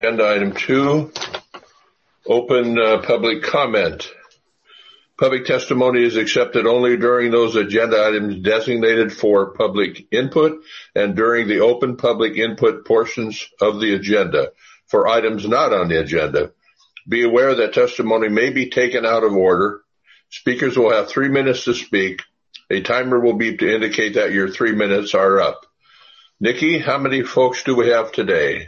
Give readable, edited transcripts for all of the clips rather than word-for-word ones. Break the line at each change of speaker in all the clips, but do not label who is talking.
Agenda item 2, open public comment. Public testimony is accepted only during those agenda items designated for public input and during the open public input portions of the agenda. For items not on the agenda, be aware that testimony may be taken out of order. Speakers will have 3 minutes to speak. A timer will beep to indicate that your 3 minutes are up. Nikki, how many folks do we have today?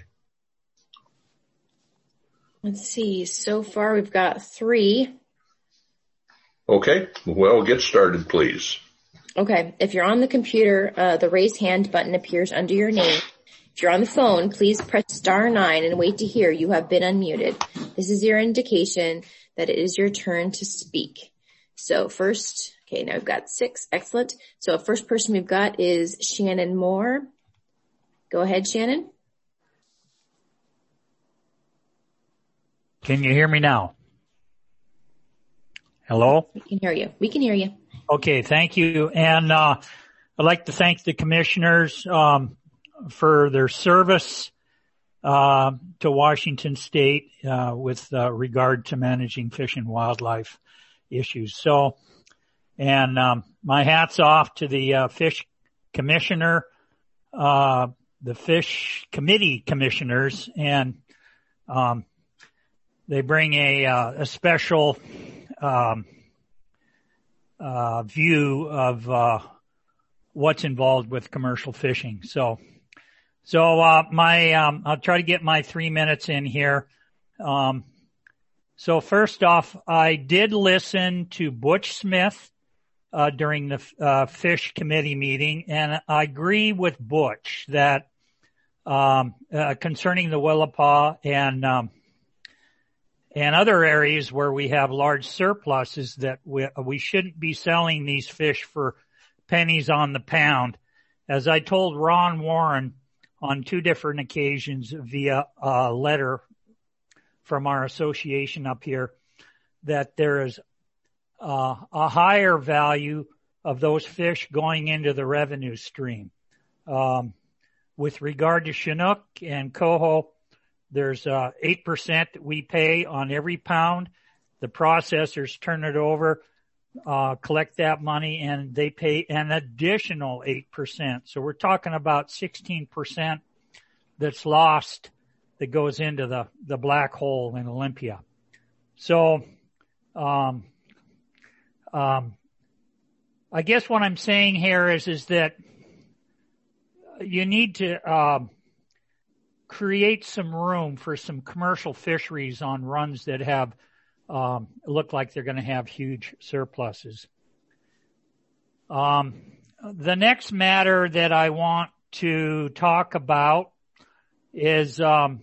Let's see. So far, we've got 3.
Okay. Well, get started, please.
Okay. If you're on the computer, the raise hand button appears under your name. If you're on the phone, please press *9 and wait to hear you have been unmuted. This is your indication that it is your turn to speak. So first, okay, now we've got 6. Excellent. So first person we've got is Shannon Moore. Go ahead, Shannon.
Can you hear me now? Hello?
We can hear you. We can hear you.
Okay, thank you. And I'd like to thank the commissioners for their service to Washington State with regard to managing fish and wildlife issues. So, and my hat's off to the fish commissioner, the fish committee commissioners, and they bring a special view of what's involved with commercial fishing. So I'll try to get my 3 minutes in here. So first off, I did listen to Butch Smith during the fish committee meeting, and I agree with Butch that concerning the Willapa and other areas where we have large surpluses, that we shouldn't be selling these fish for pennies on the pound. As I told Ron Warren on 2 different occasions via a letter from our association up here, that there is a higher value of those fish going into the revenue stream. With regard to Chinook and Coho, there's 8% that we pay on every pound. The processors turn it over, collect that money, and they pay an additional 8%. So we're talking about 16% that's lost that goes into the black hole in Olympia. So I guess what I'm saying here is that you need to create some room for some commercial fisheries on runs that have look like they're going to have huge surpluses. The next matter that I want to talk about is the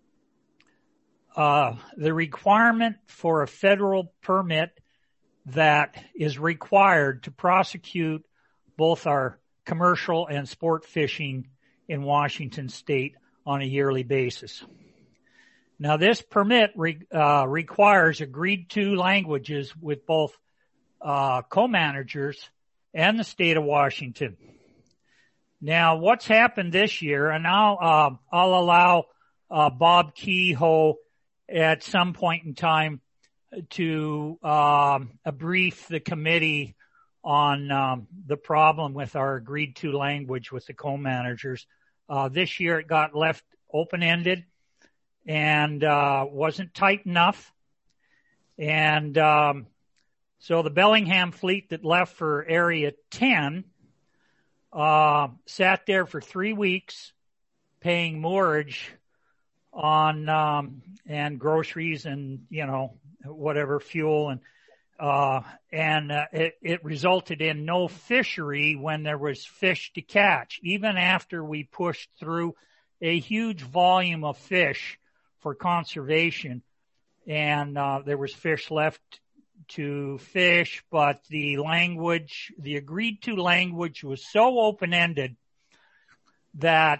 requirement for a federal permit that is required to prosecute both our commercial and sport fishing in Washington State on a yearly basis. Now, this permit requires agreed-to languages with both co-managers and the state of Washington. Now, what's happened this year, and I'll allow Bob Kehoe at some point in time to brief the committee on the problem with our agreed-to language with the co-managers. This year it got left open-ended and wasn't tight enough. And so the Bellingham fleet that left for Area 10 sat there for 3 weeks paying moorage on and groceries and, whatever fuel, and it resulted in no fishery when there was fish to catch, even after we pushed through a huge volume of fish for conservation, and there was fish left to fish, but the agreed to language was so open-ended that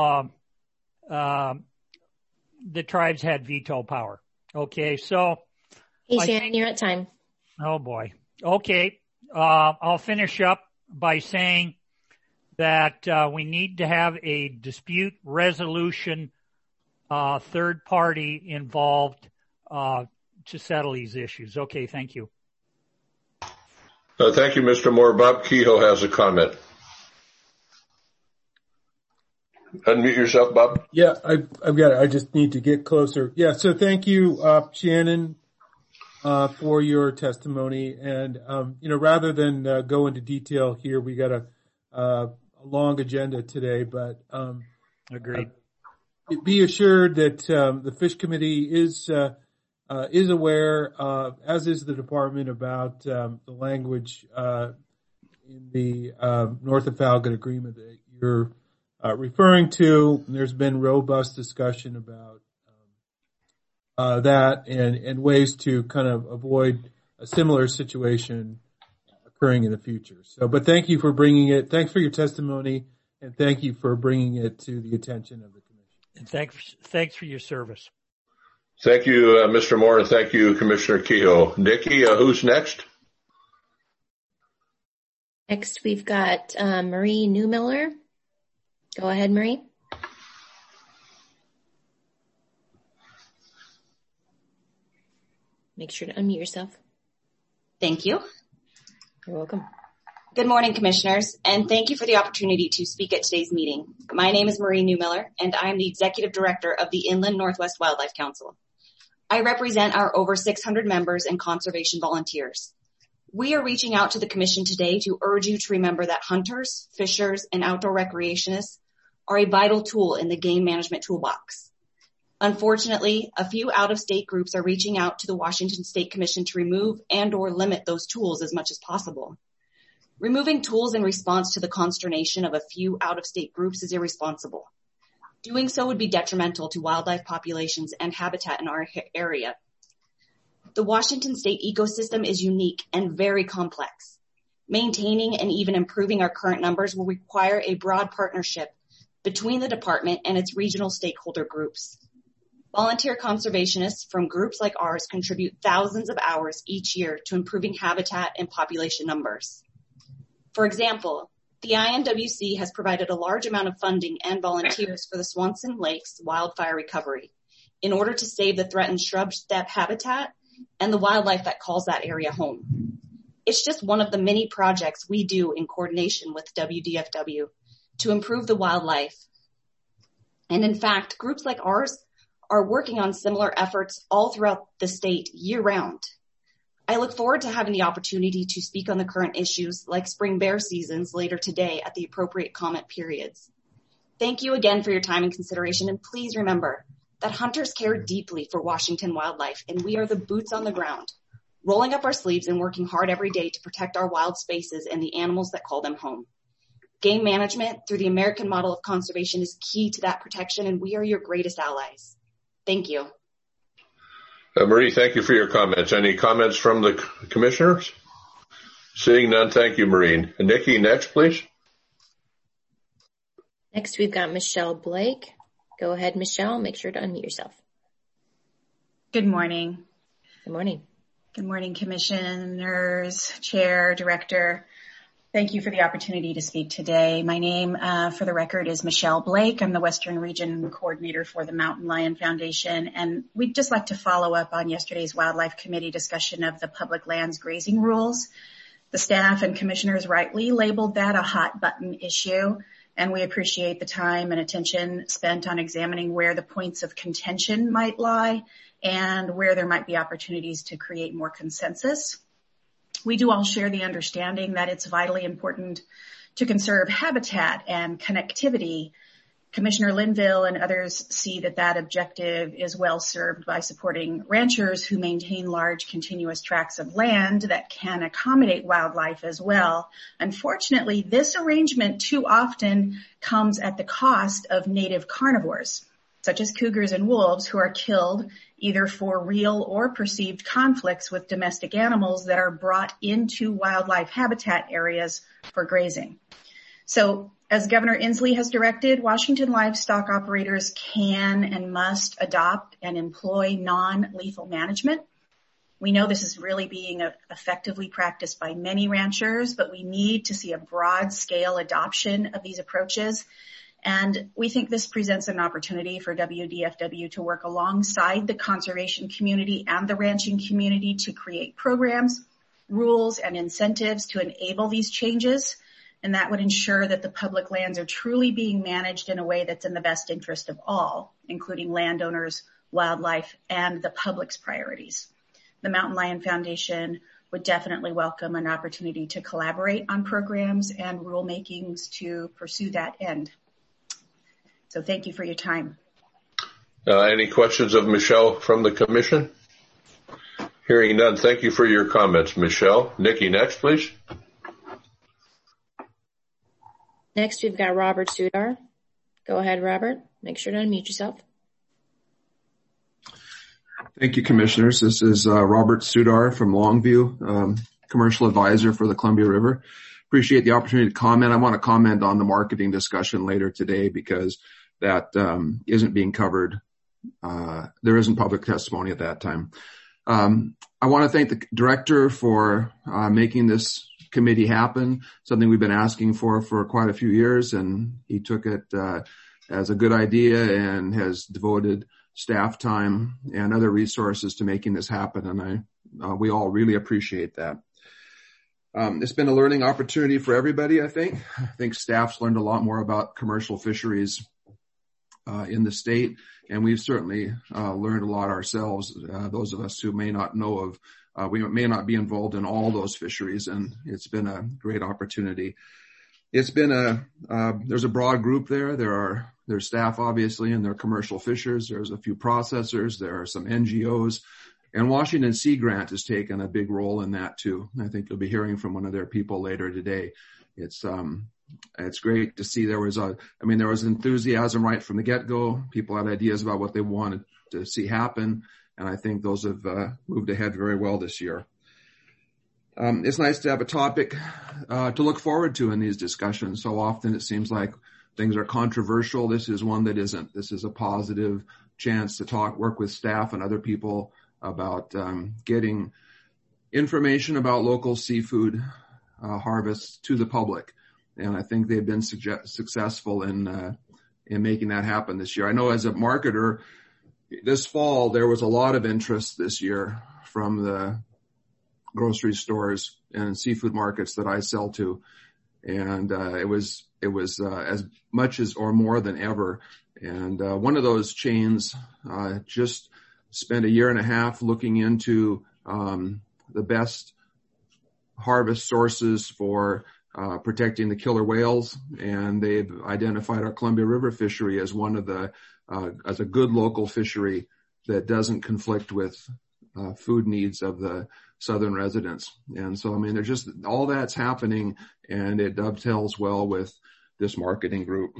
the tribes had veto power. Okay, so
hey, Shannon, you're at time.
Oh boy. Okay. I'll finish up by saying that we need to have a dispute resolution third party involved to settle these issues. Okay, thank you.
Thank you, Mr. Moore. Bob Kehoe has a comment. Unmute yourself, Bob.
Yeah, I've got it. I just need to get closer. Yeah, so thank you, Shannon, for your testimony. And, rather than go into detail here, we got a long agenda today, but
agreed.
Be assured that the Fish Committee is aware, as is the department, about the language in the North of Falcon Agreement that you're referring to. There's been robust discussion about that and ways to kind of avoid a similar situation occurring in the future. So, but thank you for bringing it. Thanks for your testimony, and thank you for bringing it to the attention of the Commission.
And thanks for your service.
Thank you, Mr. Moore, and thank you, Commissioner Kehoe. Nikki, who's next?
Next, we've got Marie Newmiller. Go ahead, Marie. Make sure to unmute yourself.
Thank you.
You're welcome.
Good morning, Commissioners, and thank you for the opportunity to speak at today's meeting. My name is Marie Newmiller, and I am the Executive Director of the Inland Northwest Wildlife Council. I represent our over 600 members and conservation volunteers. We are reaching out to the Commission today to urge you to remember that hunters, fishers, and outdoor recreationists are a vital tool in the game management toolbox. Unfortunately, a few out-of-state groups are reaching out to the Washington State Commission to remove and/or limit those tools as much as possible. Removing tools in response to the consternation of a few out-of-state groups is irresponsible. Doing so would be detrimental to wildlife populations and habitat in our area. The Washington State ecosystem is unique and very complex. Maintaining and even improving our current numbers will require a broad partnership between the department and its regional stakeholder groups. Volunteer conservationists from groups like ours contribute thousands of hours each year to improving habitat and population numbers. For example, the INWC has provided a large amount of funding and volunteers for the Swanson Lakes wildfire recovery in order to save the threatened shrub steppe habitat and the wildlife that calls that area home. It's just one of the many projects we do in coordination with WDFW to improve the wildlife. And in fact, groups like ours are working on similar efforts all throughout the state year-round. I look forward to having the opportunity to speak on the current issues like spring bear seasons later today at the appropriate comment periods. Thank you again for your time and consideration, and please remember that hunters care deeply for Washington wildlife, and we are the boots on the ground, rolling up our sleeves and working hard every day to protect our wild spaces and the animals that call them home. Game management through the American model of conservation is key to that protection, and we are your greatest allies. Thank you.
Marie, thank you for your comments. Any comments from the commissioners? Seeing none, thank you, Marie. Nikki, next, please.
Next, we've got Michelle Blake. Go ahead, Michelle. Make sure to unmute yourself.
Good morning.
Good morning.
Good morning, commissioners, chair, director. Thank you for the opportunity to speak today. My name, for the record, is Michelle Blake. I'm the Western Region Coordinator for the Mountain Lion Foundation, and we'd just like to follow up on yesterday's Wildlife Committee discussion of the public lands grazing rules. The staff and commissioners rightly labeled that a hot button issue, and we appreciate the time and attention spent on examining where the points of contention might lie and where there might be opportunities to create more consensus. We do all share the understanding that it's vitally important to conserve habitat and connectivity. Commissioner Linville and others see that objective is well served by supporting ranchers who maintain large continuous tracts of land that can accommodate wildlife as well. Unfortunately, this arrangement too often comes at the cost of native carnivores, such as cougars and wolves, who are killed either for real or perceived conflicts with domestic animals that are brought into wildlife habitat areas for grazing. So, as Governor Inslee has directed, Washington livestock operators can and must adopt and employ non-lethal management. We know this is really being effectively practiced by many ranchers, but we need to see a broad-scale adoption of these approaches. And we think this presents an opportunity for WDFW to work alongside the conservation community and the ranching community to create programs, rules, and incentives to enable these changes. And that would ensure that the public lands are truly being managed in a way that's in the best interest of all, including landowners, wildlife, and the public's priorities. The Mountain Lion Foundation would definitely welcome an opportunity to collaborate on programs and rulemakings to pursue that end. So thank you for your time.
Any questions of Michelle from the commission? Hearing none, thank you for your comments, Michelle. Nikki, next, please.
Next, we've got Robert Sudar. Go ahead, Robert. Make sure to unmute yourself.
Thank you, Commissioners. This is Robert Sudar from Longview, commercial advisor for the Columbia River. Appreciate the opportunity to comment. I want to comment on the marketing discussion later today because that isn't being covered. There isn't public testimony at that time. I want to thank the director for making this committee happen, something we've been asking for quite a few years, and he took it as a good idea and has devoted staff time and other resources to making this happen, and we all really appreciate that. It's been a learning opportunity for everybody, I think. I think staff's learned a lot more about commercial fisheries in the state, and we've certainly learned a lot ourselves, those of us who may not know of, we may not be involved in all those fisheries, and it's been a great opportunity. It's been there's a broad group there. There's staff, obviously, and there are commercial fishers. There's a few processors. There are some NGOs. And Washington Sea Grant has taken a big role in that, too. I think you'll be hearing from one of their people later today. It's great to see there was enthusiasm right from the get-go. People had ideas about what they wanted to see happen, and I think those have moved ahead very well this year. It's nice to have a topic to look forward to in these discussions. So often it seems like things are controversial. This is one that isn't. This is a positive chance to work with staff and other people about getting information about local seafood harvests to the public. And I think they've been successful in making that happen this year. I know as a marketer, this fall, there was a lot of interest this year from the grocery stores and seafood markets that I sell to. And it was as much as or more than ever. And one of those chains just spent a year and a half looking into the best harvest sources for protecting the killer whales, and they've identified our Columbia River fishery as one of the as a good local fishery that doesn't conflict with food needs of the southern residents. And so, I mean, there's just all that's happening, and it dovetails well with this marketing group.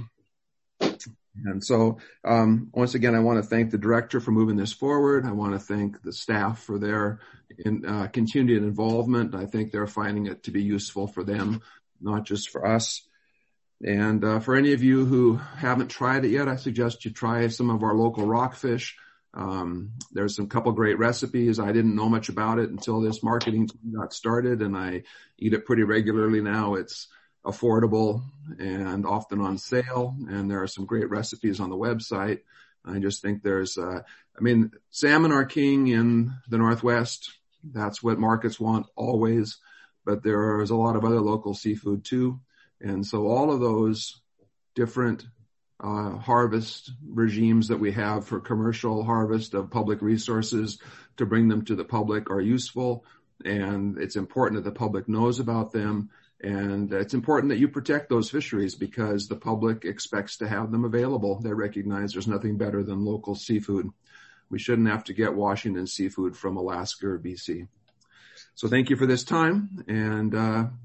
And so, once again, I want to thank the director for moving this forward. I want to thank the staff for their continued involvement. I think they're finding it to be useful for them, not just for us. And for any of you who haven't tried it yet, I suggest you try some of our local rockfish. There's some couple great recipes. I didn't know much about it until this marketing team got started, and I eat it pretty regularly now. It's affordable and often on sale, and there are some great recipes on the website. I just think there's, salmon are king in the Northwest. That's what markets want always, but there is a lot of other local seafood too. And so all of those different harvest regimes that we have for commercial harvest of public resources to bring them to the public are useful, and it's important that the public knows about them. And it's important that you protect those fisheries because the public expects to have them available. They recognize there's nothing better than local seafood. We shouldn't have to get Washington seafood from Alaska or BC. So thank you for this time, and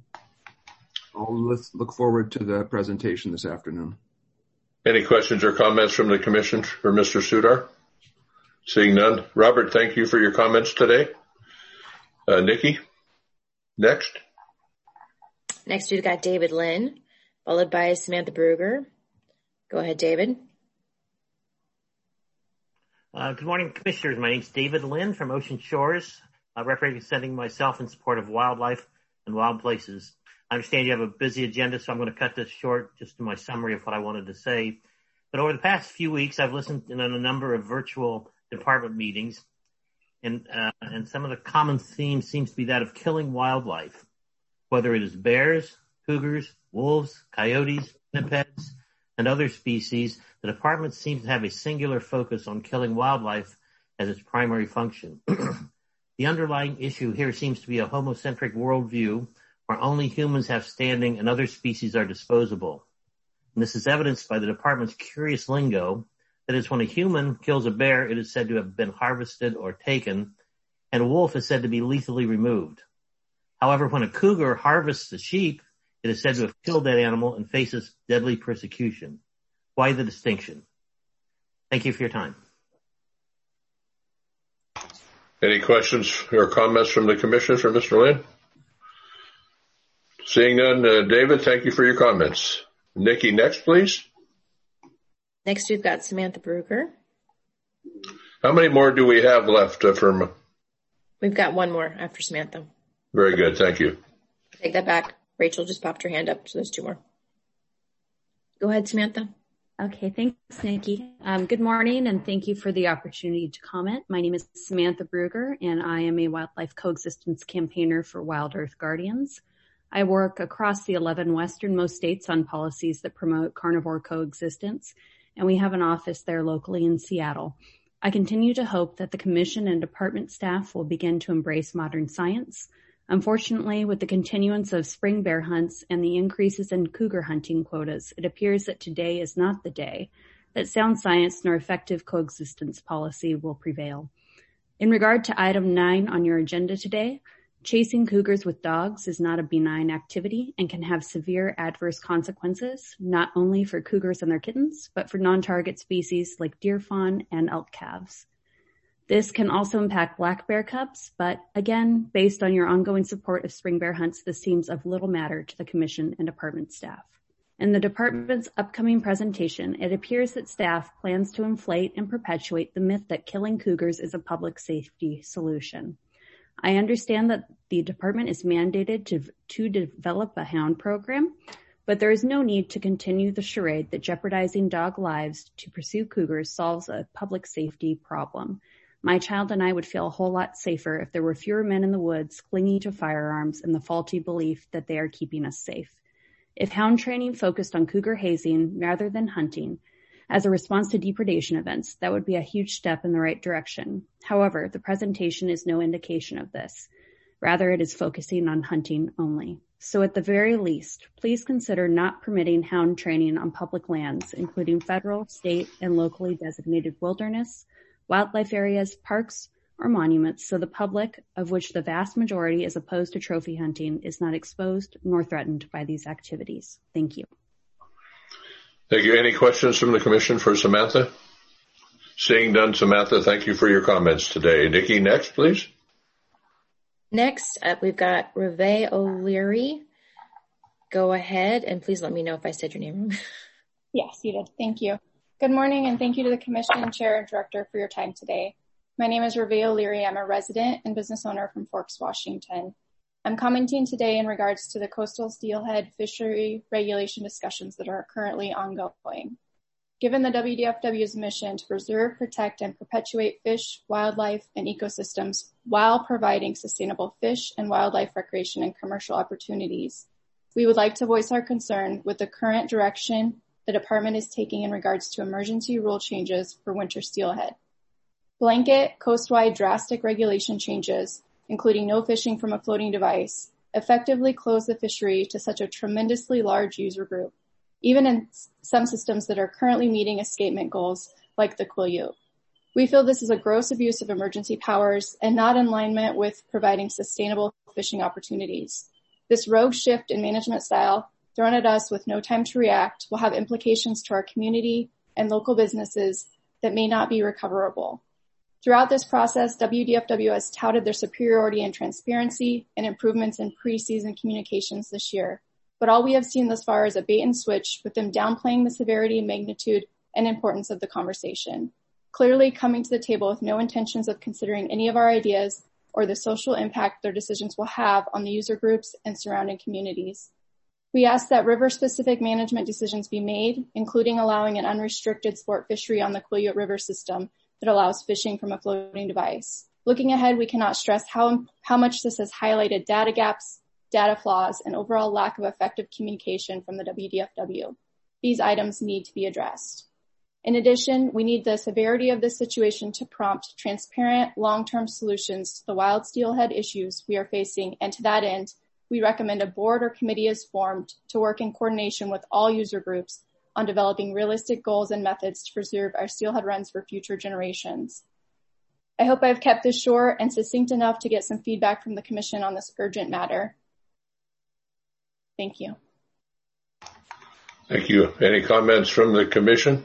let's look forward to the presentation this afternoon.
Any questions or comments from the commission for Mr. Sudar? Seeing none. Robert, thank you for your comments today. Nikki, next.
Next, we've got David Lynn, followed by Samantha Bruger. Go ahead, David.
Good morning, Commissioners. My name is David Lynn from Ocean Shores, representing myself in support of wildlife and wild places. I understand you have a busy agenda, so I'm going to cut this short just to my summary of what I wanted to say. But over the past few weeks, I've listened in on a number of virtual department meetings, and some of the common theme seems to be that of killing wildlife, whether it is bears, cougars, wolves, coyotes, pinnipeds, and other species. The department seems to have a singular focus on killing wildlife as its primary function. The underlying issue here seems to be a homocentric worldview where only humans have standing and other species are disposable. And this is evidenced by the department's curious lingo, that is, when a human kills a bear, it is said to have been harvested or taken, and a wolf is said to be lethally removed. However, when a cougar harvests a sheep, it is said to have killed that animal and faces deadly persecution. Why the distinction? Thank you for your time.
Any questions or comments from the commissioners for Mr. Lynn? Seeing none, David, thank you for your comments. Nikki, next, please.
Next, we've got Samantha Bruger.
How many more do we have left from?
We've got one more after Samantha.
Very good. Thank you.
Take that back. Rachel just popped her hand up, so there's two more. Go ahead, Samantha.
Okay, thanks, Nikki. Good morning, and thank you for the opportunity to comment. My name is Samantha Bruger, and I am a wildlife coexistence campaigner for Wild Earth Guardians. I work across the 11 westernmost states on policies that promote carnivore coexistence, and we have an office there locally in Seattle. I continue to hope that the commission and department staff will begin to embrace modern science. Unfortunately, with the continuance of spring bear hunts and the increases in cougar hunting quotas, it appears that today is not the day that sound science nor effective coexistence policy will prevail. In regard to item 9 on your agenda today, chasing cougars with dogs is not a benign activity and can have severe adverse consequences, not only for cougars and their kittens, but for non-target species like deer fawn and elk calves. This can also impact black bear cubs, but again, based on your ongoing support of spring bear hunts, this seems of little matter to the commission and department staff. In the department's upcoming presentation, it appears that staff plans to inflate and perpetuate the myth that killing cougars is a public safety solution. I understand that the department is mandated to develop a hound program, but there is no need to continue the charade that jeopardizing dog lives to pursue cougars solves a public safety problem. My child and I would feel a whole lot safer if there were fewer men in the woods clinging to firearms in the faulty belief that they are keeping us safe. If hound training focused on cougar hazing rather than hunting as a response to depredation events, that would be a huge step in the right direction. However, the presentation is no indication of this. Rather, it is focusing on hunting only. So at the very least, please consider not permitting hound training on public lands, including federal, state, and locally designated wilderness, wildlife areas, parks, or monuments, so the public, of which the vast majority is opposed to trophy hunting, is not exposed nor threatened by these activities. Thank you.
Thank you. Any questions from the commission for Samantha? Seeing none, Samantha, thank you for your comments today. Nikki, next, please.
Next up, we've got Reve O'Leary. Go ahead, and please let me know if I said your name wrong.
Yes, you did. Thank you. Good morning, and thank you to the Commission, Chair, and Director for your time today. My name is Reve O'Leary. I'm a resident and business owner from Forks, Washington. I'm commenting today in regards to the coastal steelhead fishery regulation discussions that are currently ongoing. Given the WDFW's mission to preserve, protect, and perpetuate fish, wildlife, and ecosystems while providing sustainable fish and wildlife recreation and commercial opportunities, we would like to voice our concern with the current direction the department is taking in regards to emergency rule changes for winter steelhead. Blanket, coast-wide drastic regulation changes, including no fishing from a floating device, effectively close the fishery to such a tremendously large user group, even in some systems that are currently meeting escapement goals like the Quileute. We feel this is a gross abuse of emergency powers and not in alignment with providing sustainable fishing opportunities. This rogue shift in management style thrown at us with no time to react will have implications to our community and local businesses that may not be recoverable. Throughout this process, WDFW has touted their superiority in transparency and improvements in pre-season communications this year. But all we have seen thus far is a bait and switch, with them downplaying the severity, magnitude, and importance of the conversation, clearly coming to the table with no intentions of considering any of our ideas or the social impact their decisions will have on the user groups and surrounding communities. We ask that river-specific management decisions be made, including allowing an unrestricted sport fishery on the Quileute River system that allows fishing from a floating device. Looking ahead, we cannot stress how much this has highlighted data gaps, data flaws, and overall lack of effective communication from the WDFW. These items need to be addressed. In addition, we need the severity of this situation to prompt transparent, long-term solutions to the wild steelhead issues we are facing, and to that end, we recommend a board or committee is formed to work in coordination with all user groups on developing realistic goals and methods to preserve our steelhead runs for future generations. I hope I've kept this short and succinct enough to get some feedback from the Commission on this urgent matter. Thank you.
Thank you. Any comments from the Commission?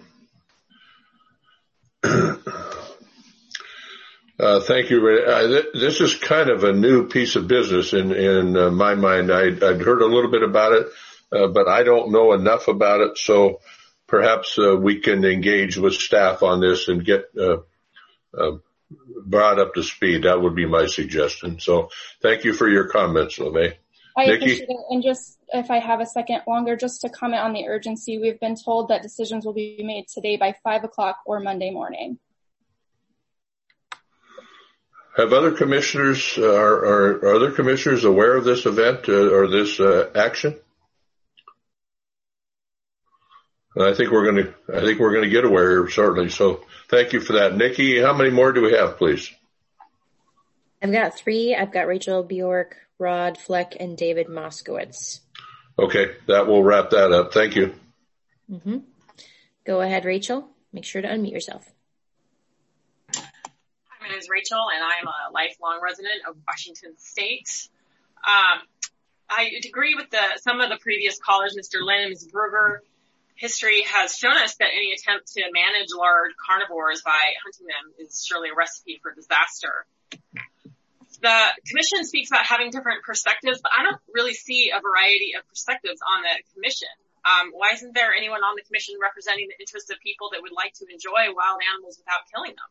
Thank you. This is kind of a new piece of business in my mind. I'd heard a little bit about it, but I don't know enough about it. So perhaps we can engage with staff on this and get brought up to speed. That would be my suggestion. So thank you for your comments, LeVay.
I
Nikki?
appreciate it. And just if I have a second longer, just to comment on the urgency, we've been told that decisions will be made today by 5 o'clock or Monday morning.
Have other commissioners, are other commissioners aware of this event or this action? I think we're going to get aware shortly. So thank you for that. Nikki, how many more do we have, please?
I've got 3. I've got Rachel Bjork, Rod Fleck, and David Moskowitz.
Okay, that will wrap that up. Thank you.
Mm-hmm. Go ahead, Rachel. Make sure to unmute yourself.
Hi, my name is Rachel, and I'm a lifelong resident of Washington State. I agree with some of the previous callers, Mr. Lynn and Ms. Brugger. History has shown us that any attempt to manage large carnivores by hunting them is surely a recipe for disaster. The Commission speaks about having different perspectives, but I don't really see a variety of perspectives on the Commission. Why isn't there anyone on the Commission representing the interests of people that would like to enjoy wild animals without killing them?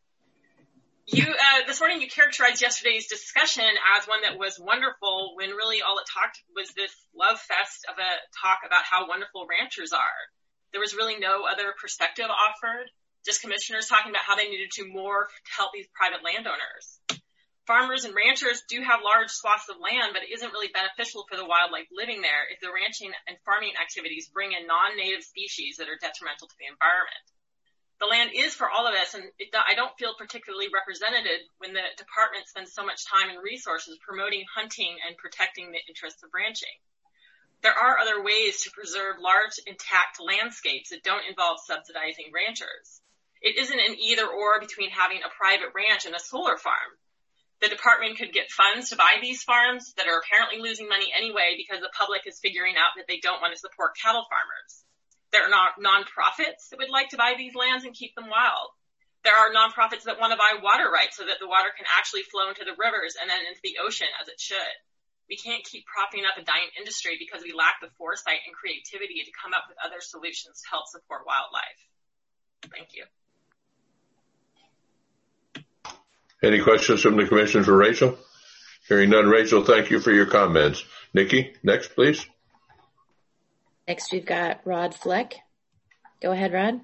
This morning you characterized yesterday's discussion as one that was wonderful when really all it talked was this love fest of a talk about how wonderful ranchers are. There was really no other perspective offered, just commissioners talking about how they needed to morph to help these private landowners. Farmers and ranchers do have large swaths of land, but it isn't really beneficial for the wildlife living there if the ranching and farming activities bring in non-native species that are detrimental to the environment. The land is for all of us, and I don't feel particularly represented when the department spends so much time and resources promoting hunting and protecting the interests of ranching. There are other ways to preserve large, intact landscapes that don't involve subsidizing ranchers. It isn't an either-or between having a private ranch and a solar farm. The department could get funds to buy these farms that are apparently losing money anyway because the public is figuring out that they don't want to support cattle farmers. There are nonprofits that would like to buy these lands and keep them wild. There are nonprofits that want to buy water rights so that the water can actually flow into the rivers and then into the ocean as it should. We can't keep propping up a dying industry because we lack the foresight and creativity to come up with other solutions to help support wildlife. Thank you.
Any questions from the Commission for Rachel? Hearing none, Rachel, thank you for your comments. Nikki, next, please.
Next, we've got Rod Fleck. Go ahead, Rod.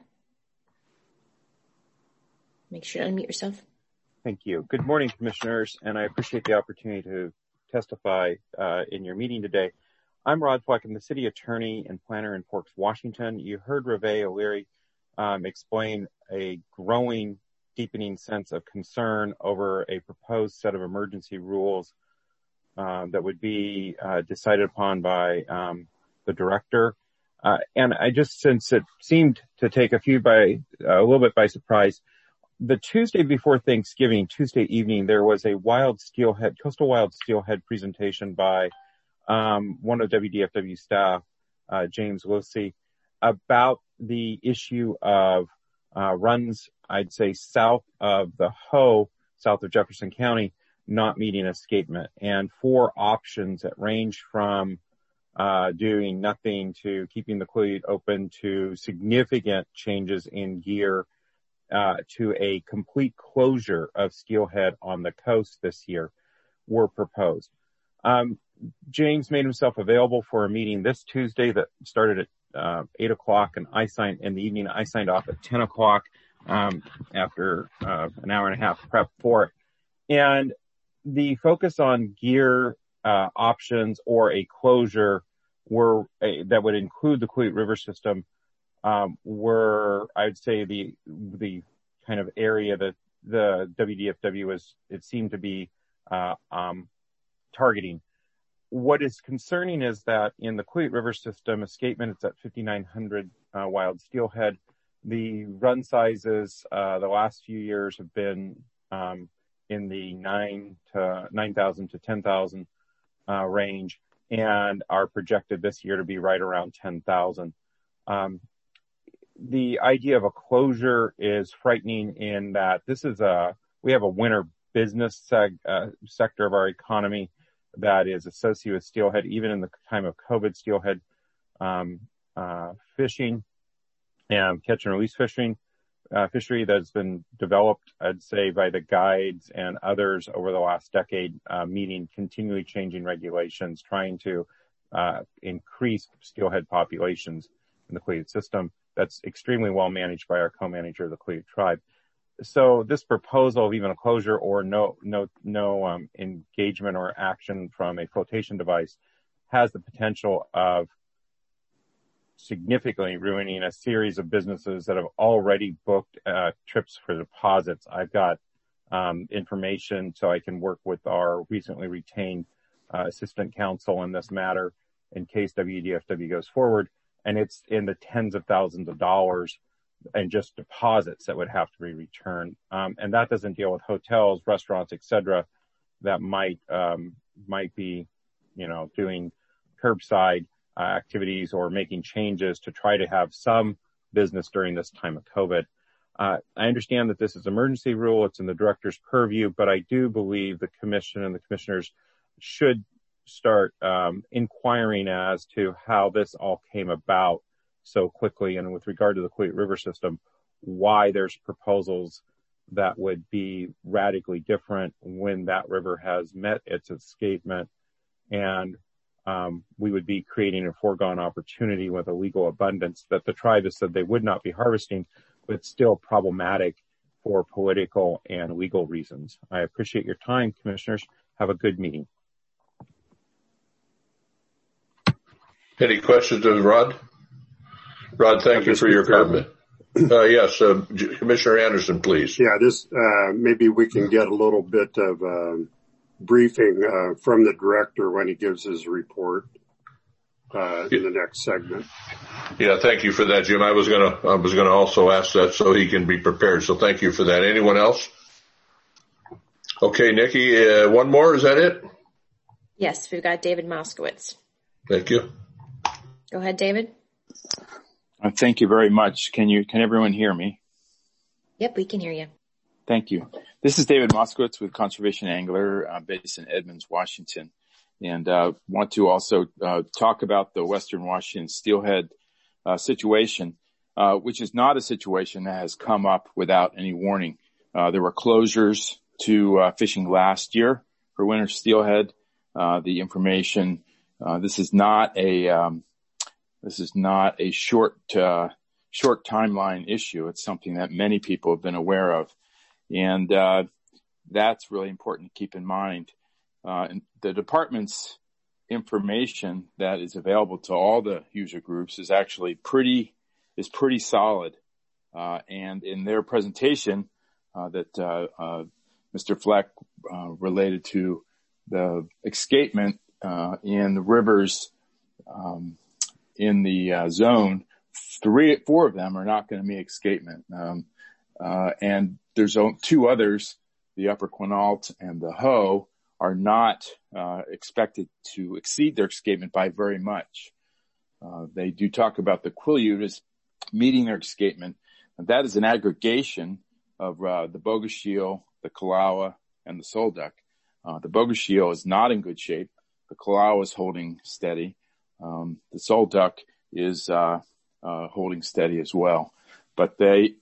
Make sure to unmute yourself.
Thank you. Good morning, Commissioners, and I appreciate the opportunity to testify in your meeting today. I'm Rod Fleck. I'm the City Attorney and Planner in Forks, Washington. You heard Reve O'Leary explain a growing, deepening sense of concern over a proposed set of emergency rules that would be decided upon by the director. And I just, since it seemed to take a little bit by surprise, the Tuesday before Thanksgiving, Tuesday evening, there was a coastal wild steelhead presentation by one of WDFW staff, James Lucy, about the issue of runs, I'd say, south of the Hoh, south of Jefferson County, not meeting escapement, and 4 options that range from doing nothing to keeping the Quileute open to significant changes in gear to a complete closure of steelhead on the coast this year were proposed. James made himself available for a meeting this Tuesday that started at 8 o'clock, and I signed off at 10 o'clock after an hour and a half prep for it. And the focus on gear options or a closure that would include the Quileute River system were, I would say, the kind of area that the WDFW it seemed to be targeting. What is concerning is that in the Quileute River system, escapement, it's at 5,900 wild steelhead. The run sizes the last few years have been in the 9,000 to 10,000 range, and are projected this year to be right around 10,000. The idea of a closure is frightening in that we have a winter business sector of our economy that is associated with steelhead, even in the time of COVID. Steelhead fishing and catch and release fishing fishery that's been developed, I'd say, by the guides and others over the last decade, meeting continually changing regulations, trying to increase steelhead populations in the Quileute system. That's extremely well managed by our co-manager of the Quileute tribe. So this proposal of even a closure or no engagement or action from a flotation device has the potential of significantly ruining a series of businesses that have already booked trips for deposits. I've got information so I can work with our recently retained assistant counsel in this matter in case WDFW goes forward, and it's in the tens of thousands of dollars and just deposits that would have to be returned. And that doesn't deal with hotels, restaurants, etc., that might be, doing curbside activities or making changes to try to have some business during this time of COVID. I understand that this is emergency rule. It's in the director's purview, but I do believe the commission and the commissioners should start inquiring as to how this all came about so quickly. And with regard to the Quileute River system, why there's proposals that would be radically different when that river has met its escapement, and we would be creating a foregone opportunity with a legal abundance that the tribe has said they would not be harvesting, but it's still problematic for political and legal reasons. I appreciate your time, commissioners. Have a good meeting.
Any questions of Rod? Rod, thank you for your comment. Yes, Commissioner Anderson, please.
Yeah, maybe we can get a little bit of briefing from the director when he gives his report in the next segment.
Yeah, thank you for that, Jim. I was gonna also ask that so he can be prepared. So thank you for that. Anyone else? Okay, Nikki, one more. Is that it?
Yes, we've got David Moskowitz.
Thank you.
Go ahead, David.
Thank you very much. Can everyone hear me?
Yep, we can hear you.
Thank you. This is David Moskowitz with Conservation Angler, based in Edmonds, Washington. And want to also talk about the Western Washington steelhead situation, which is not a situation that has come up without any warning. There were closures to fishing last year for winter steelhead. The information, this is not a short timeline issue. It's something that many people have been aware of. And that's really important to keep in mind. And the department's information that is available to all the user groups is actually pretty solid. And in their presentation that Mr. Fleck related to the escapement in the rivers in the zone, 4 of them are not going to meet escapement. And there's 2 others, the Upper Quinault and the Hoh, are not expected to exceed their escapement by very much. They do talk about the Quileute as meeting their escapement. And that is an aggregation of the bogus shield, the Kalawa, and the sole duck. The bogus shield is not in good shape. The Kalawa is holding steady. The sole duck is holding steady as well. But the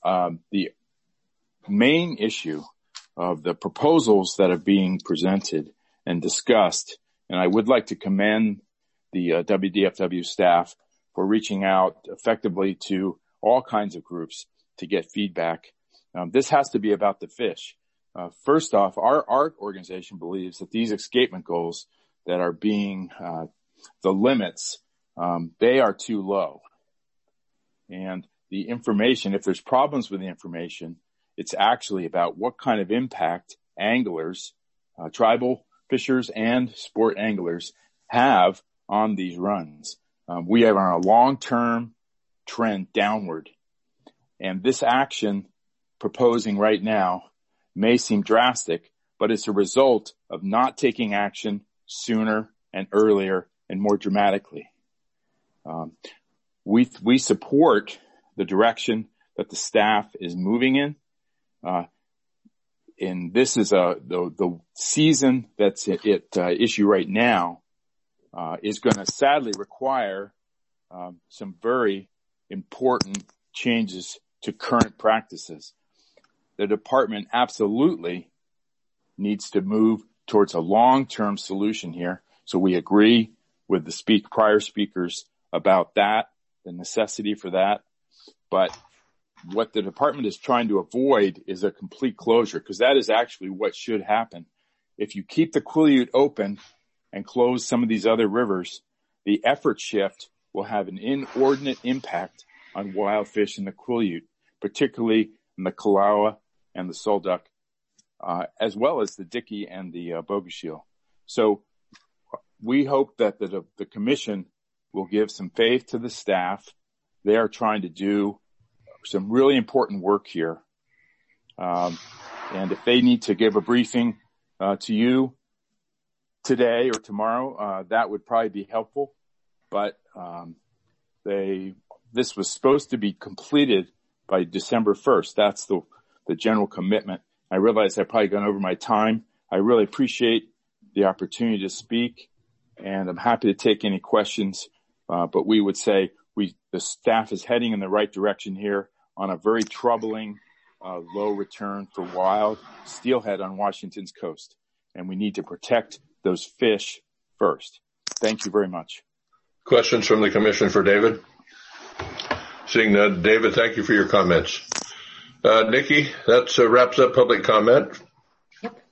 main issue of the proposals that are being presented and discussed And I would like to commend the WDFW staff for reaching out effectively to all kinds of groups to get feedback. This has to be about the fish. First off, our organization believes that these escapement goals that are being the limits, they are too low. And the information, if there's problems with the information, it's actually about what kind of impact anglers, tribal fishers and sport anglers have on these runs. We are on a long-term trend downward. And this action proposing right now may seem drastic, but it's a result of not taking action sooner and earlier and more dramatically. We support the direction that the staff is moving in. And this is the season that's at issue right now is going to sadly require some very important changes to current practices. The department absolutely needs to move towards a long-term solution here. So we agree with the prior speakers about that, the necessity for that. But what the department is trying to avoid is a complete closure, because that is actually what should happen. If you keep the Quileute open and close some of these other rivers, the effort shift will have an inordinate impact on wild fish in the Quileute, particularly in the Kalawa and the Solduck, as well as the Dickey and the Bogoshiel. So we hope that the commission will give some faith to the staff. They are trying to do some really important work here. And if they need to give a briefing to you today or tomorrow, that would probably be helpful. But this was supposed to be completed by December 1st. That's the general commitment. I realize I've probably gone over my time. I really appreciate the opportunity to speak, and I'm happy to take any questions. But we would say the staff is heading in the right direction here on a very troubling low return for wild steelhead on Washington's coast. And we need to protect those fish first. Thank you very much.
Questions from the commission for David? Seeing none, David, thank you for your comments. Nikki, that wraps up public comment.